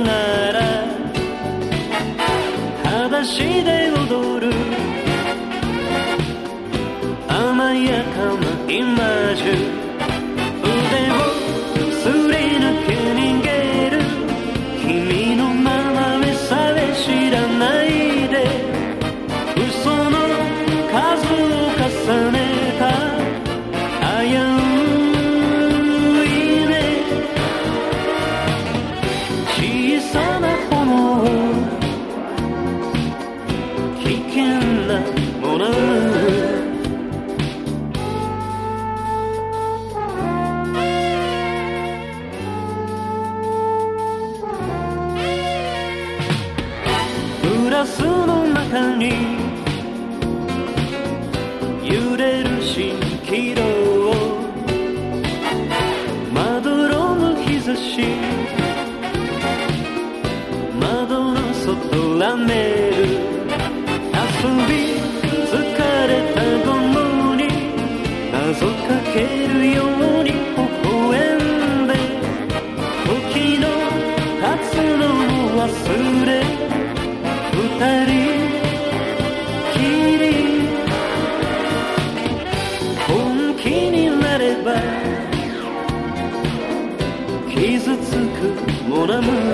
なら裸足で踊る甘やかなイマージュ腕をすり抜け逃げる君のまま目さえ知らないで嘘の数を重ねた危ういね小さな炎危険なものグラスの中に揺れる蜃気楼まどろむ日差し窓の外ラメル遊び疲れた午後に謎かけるように微笑んで時の経つのを忘れ二人きり本気になれば傷つくモナム